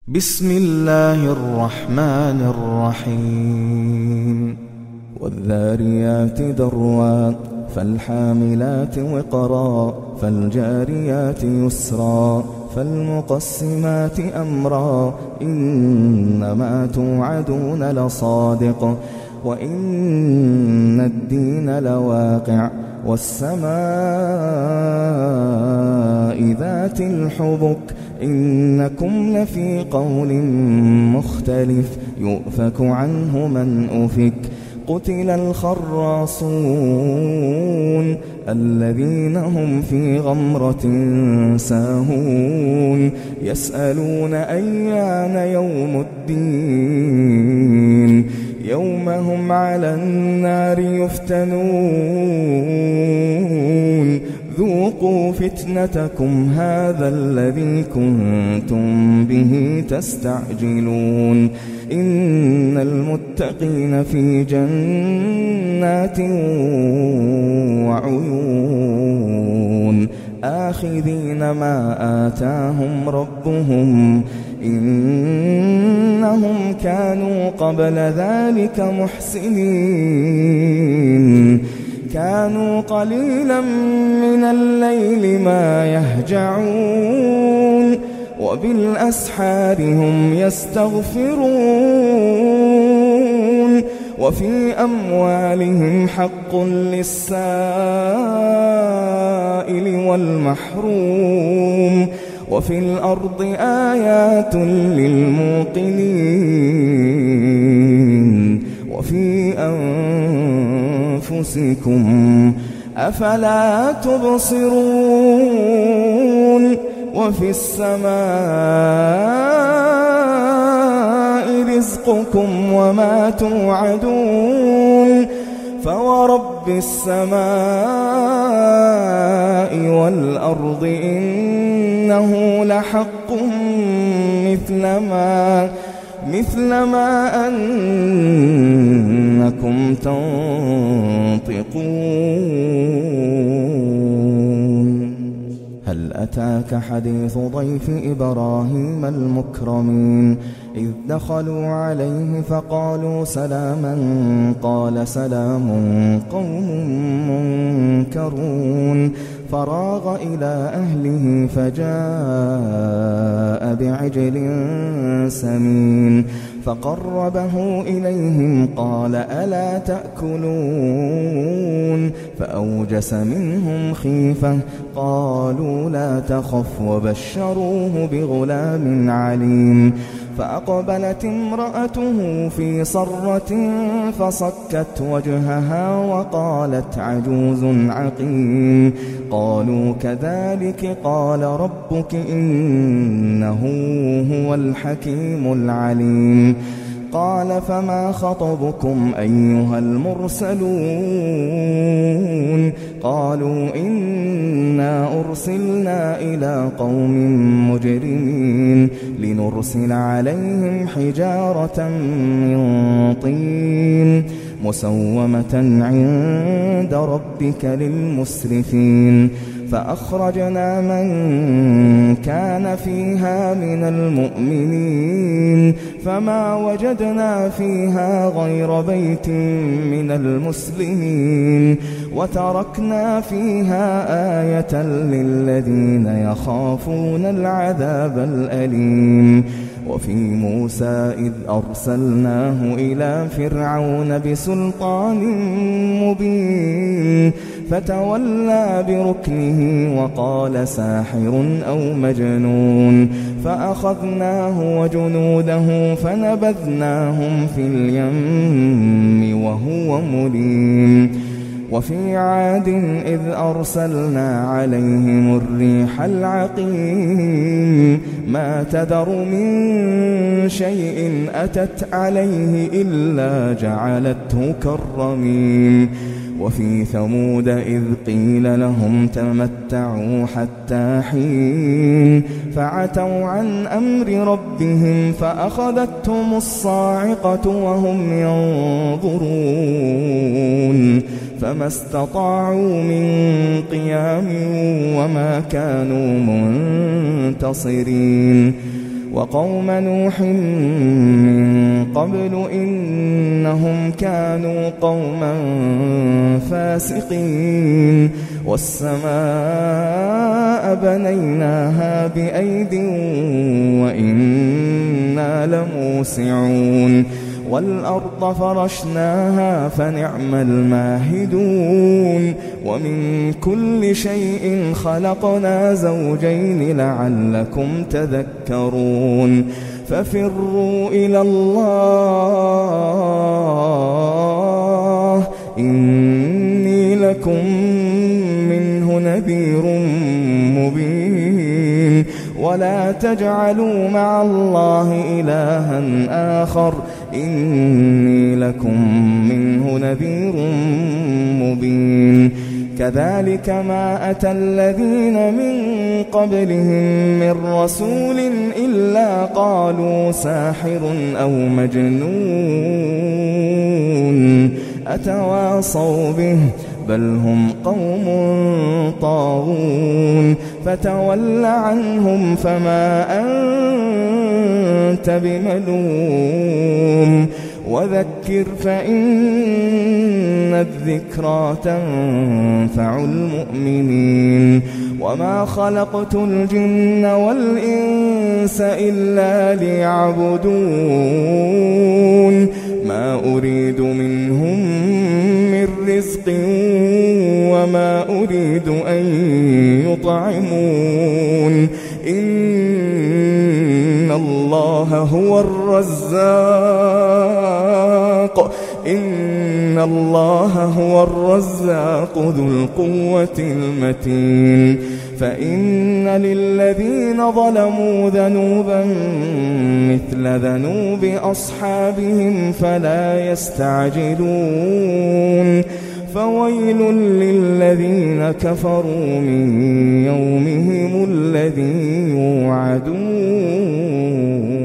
بسم الله الرحمن الرحيم والذاريات ذروا فالحاملات وقرا فالجاريات يسرا فالمقسمات أمرا إنما توعدون لصادق وإن الدين لواقع والسماء ذات الحبك إنكم لفي قول مختلف يؤفك عنه من أفك قتل الخراصون الذين هم في غمرة ساهون يسألون أيان يوم الدين يوم هم على النار يفتنون ذوقوا فتنتكم هذا الذي كنتم به تستعجلون إن المتقين في جنات وعيون آخذين ما آتاهم ربهم إنهم كانوا قبل ذلك محسنين كانوا قليلا من الليل ما يهجعون وبالأسحار هم يستغفرون وفي أموالهم حق للسائل والمحروم وفي الأرض آيات للموقنين وفي أنفسكم أفلا تبصرون وفي السماء رزقكم وما توعدون فورب السماء والأرض إنه لحق مثل ما أنكم تنطقون هل أتاك حديث ضيف إبراهيم المكرمين إذ دخلوا عليه فقالوا سلاما قال سلام قوم منكرون فراغ إلى أهله فجاء بعجل سمين فقربه إليهم قال ألا تأكلون فأوجس منهم خيفة قالوا لا تخف وبشروه بغلام عليم فأقبلت امرأته في صرة فصكت وجهها وقالت عجوز عقيم قالوا كذلك قال ربك إنه هو الحكيم العليم قال فما خطبكم أيها المرسلون قالوا إنا أرسلنا إلى قوم مجرمين لنرسل عليهم حجارة من طين مسومة عند ربك للمسرفين فأخرجنا من كان فيها من المؤمنين فما وجدنا فيها غير بيت من المسلمين وتركنا فيها آية للذين يخافون العذاب الأليم وفي موسى إذ أرسلناه إلى فرعون بسلطان مبين فتولى بركنه وقال ساحر أو مجنون فأخذناه وجنوده فنبذناهم في اليم وهو مليم وفي عاد إذ أرسلنا عليهم الريح العقيم ما تذر من شيء أتت عليه إلا جعلته كالرميم وفي ثمود إذ قيل لهم تمتعوا حتى حين فعتوا عن أمر ربهم فأخذتهم الصاعقة وهم ينظرون فما استطاعوا من قيام وما كانوا منتصرين وقوم نوح من قبل إنهم كانوا قوما فاسقين والسماء بنيناها بأيد وإنا لموسعون والأرض فرشناها فنعم الماهدون ومن كل شيء خلقنا زوجين لعلكم تذكرون ففروا إلى الله إني لكم منه نذير مبين ولا تجعلوا مع الله إلها آخر إني لكم منه نذير مبين كذلك ما أتى الذين من قبلهم من رسول إلا قالوا ساحر أو مجنون أتواصوا به بل هم قوم طاغون فتول عنهم فما أنت بملوم وذكر فإن الذكرى تنفع المؤمنين وما خلقت الجن والإنس إلا ليعبدون ما أريد منهم من رزق وما أريد أن يطعمون إن الله هو الرزاق ذو القوة المتين فإن للذين ظلموا ذنوبا مثل ذنوب أصحابهم فلا يستعجلون فويل للذين كفروا من يومهم الذي يوعدون